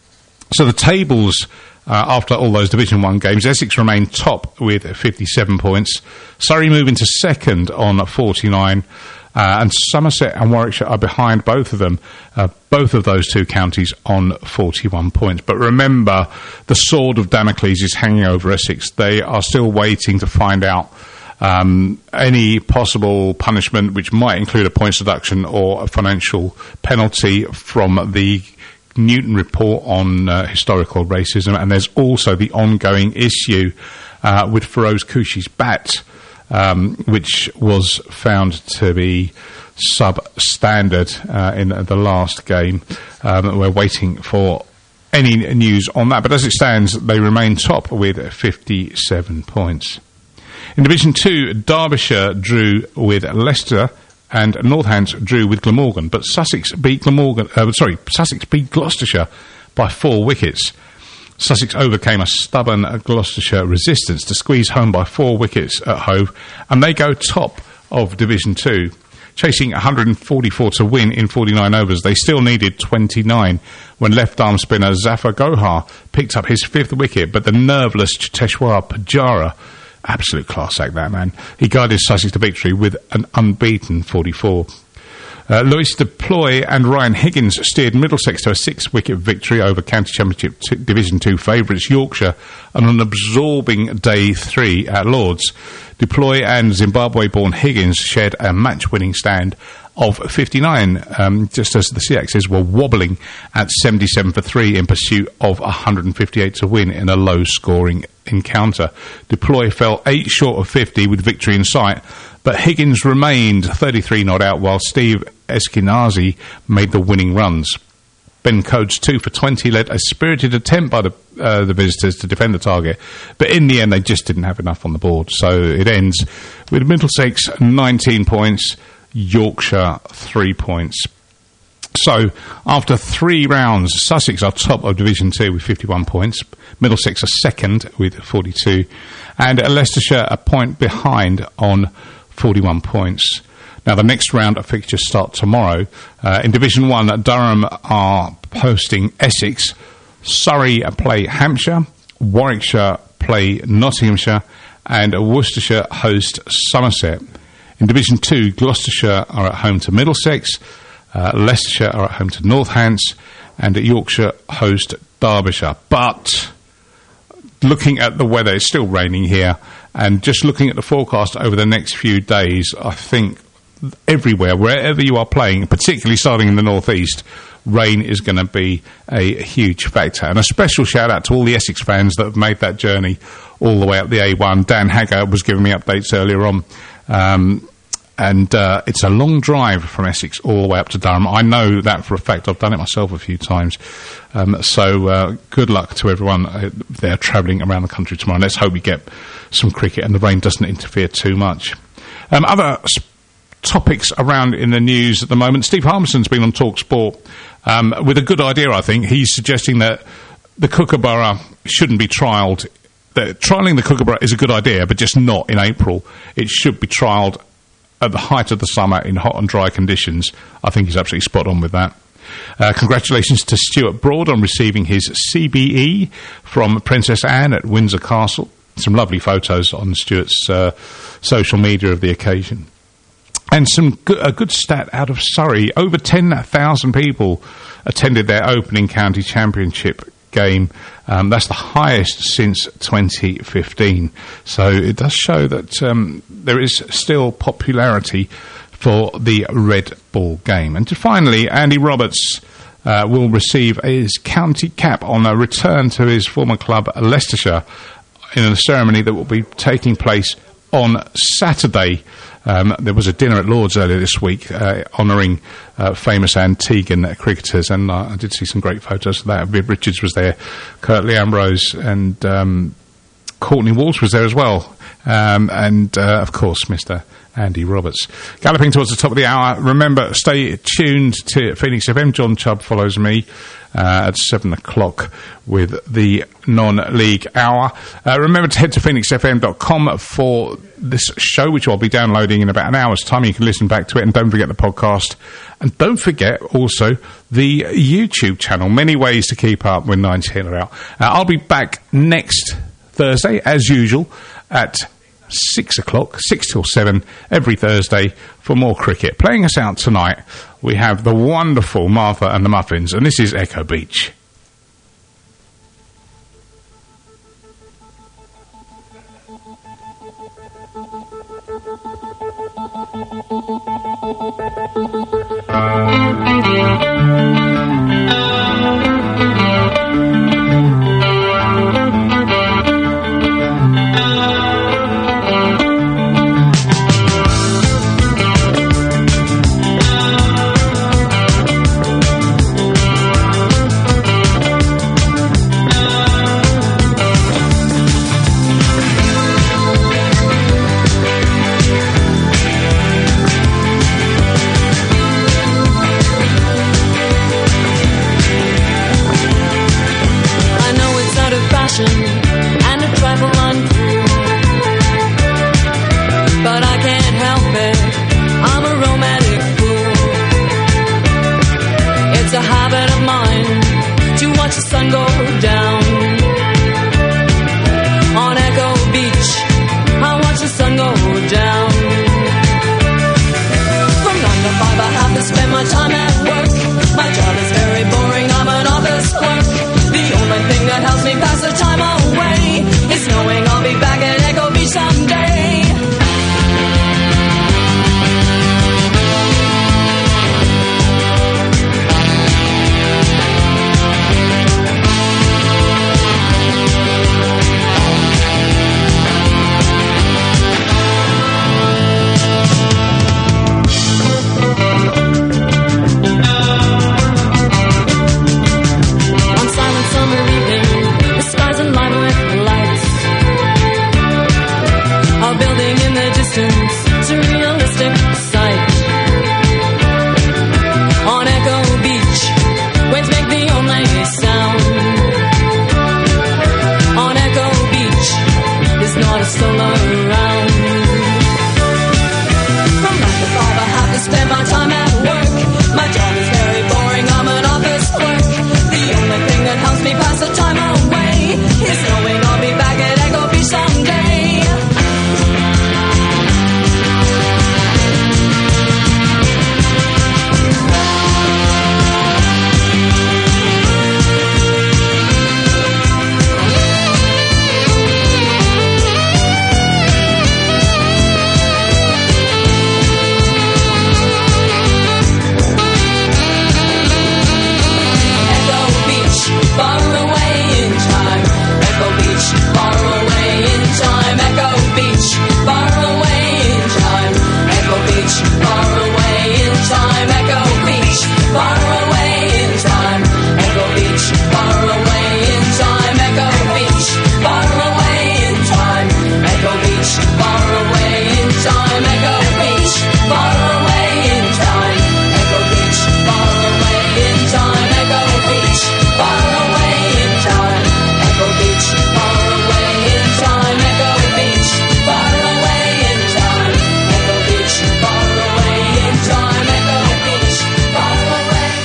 So the tables, uh, after all those Division one games, Essex remained top with fifty-seven points. Surrey move into second on forty-nine. Uh, and Somerset and Warwickshire are behind both of them, uh, both of those two counties on forty-one points. But remember, the sword of Damocles is hanging over Essex. They are still waiting to find out um, any possible punishment, which might include a points deduction or a financial penalty from the Newton report on uh, historical racism. And there's also the ongoing issue uh, with Feroz Koushi's bat, Um, which was found to be substandard uh, in the last game. Um, we're waiting for any news on that. But as it stands, they remain top with fifty-seven points. In Division two, Derbyshire drew with Leicester and Northants drew with Glamorgan. But Sussex beat Glamorgan, uh, sorry, Sussex beat Gloucestershire by four wickets. Sussex overcame a stubborn Gloucestershire resistance to squeeze home by four wickets at Hove, and they go top of Division two. Chasing one hundred forty-four to win in forty-nine overs, they still needed twenty-nine when left-arm spinner Zafar Gohar picked up his fifth wicket, but the nerveless Cheteshwar Pujara, absolute class act that man, he guided Sussex to victory with an unbeaten forty-four. Uh, Lewis Deploy and Ryan Higgins steered Middlesex to a six-wicket victory over County Championship t- Division two favourites Yorkshire on an absorbing day three at Lords. Deploy and Zimbabwe-born Higgins shared a match-winning stand of fifty-nine, um, just as the Seaxes were wobbling at seventy-seven for three in pursuit of one hundred fifty-eight to win in a low-scoring encounter. Deploy fell eight short of fifty with victory in sight, but Higgins remained thirty-three not out while Steve Eskenazi made the winning runs. Ben Coates, two for twenty, led a spirited attempt by the uh, the visitors to defend the target, but in the end they just didn't have enough on the board. So it ends with Middlesex nineteen points, Yorkshire three points. So after three rounds, Sussex are top of Division two with fifty-one points, Middlesex are second with forty-two, and Leicestershire a point behind on forty-one points. Now, the next round of fixtures start tomorrow. Uh, in Division one, Durham are hosting Essex. Surrey play Hampshire. Warwickshire play Nottinghamshire. And Worcestershire host Somerset. In Division two, Gloucestershire are at home to Middlesex. Uh, Leicestershire are at home to Northants. And Yorkshire host Derbyshire. But looking at the weather, it's still raining here. And just looking at the forecast over the next few days, I think everywhere, wherever you are playing, particularly starting in the northeast, rain is going to be a huge factor. And a special shout out to all the Essex fans that have made that journey all the way up the A one. Dan Hagger was giving me updates earlier on. Um, and uh, it's a long drive from Essex all the way up to Durham. I know that for a fact. I've done it myself a few times. Um, so uh, good luck to everyone uh, there travelling around the country tomorrow. Let's hope we get some cricket and the rain doesn't interfere too much. Um, other sp- topics around in the news at the moment. Steve Harmison's been on Talk Sport um, with a good idea, I think. He's suggesting that the Kookaburra shouldn't be trialled. That trialling the Kookaburra is a good idea, but just not in April. It should be trialled at the height of the summer in hot and dry conditions. I think he's absolutely spot on with that. Uh, congratulations to Stuart Broad on receiving his C B E from Princess Anne at Windsor Castle. Some lovely photos on Stuart's uh, social media of the occasion. And some good, a good stat out of Surrey. Over ten thousand people attended their opening county championship game. Um, that's the highest since twenty fifteen. So it does show that um, there is still popularity for the red ball game. And to finally, Andy Roberts uh, will receive his county cap on a return to his former club, Leicestershire, in a ceremony that will be taking place on Saturday. Um, there was a dinner at Lord's earlier this week uh, honouring uh, famous Antiguan cricketers, and uh, I did see some great photos of that. Viv Richards was there, Curtly Ambrose, and um, Courtney Walsh was there as well, um, and uh, of course Mister Andy Roberts. Galloping towards the top of the hour. Remember, stay tuned to Phoenix F M. John Chubb follows me uh, at seven o'clock with the non-league hour. Uh, remember to head to phoenix f m dot com for this show, which I'll be downloading in about an hour's time. You can listen back to it, and don't forget the podcast. And don't forget also the YouTube channel. Many ways to keep up with ninety in or out. Uh, I'll be back next Thursday, as usual, at six o'clock, six till seven, every Thursday for more cricket. Playing us out tonight, we have the wonderful Martha and the Muffins, and this is Echo Beach. Thank you.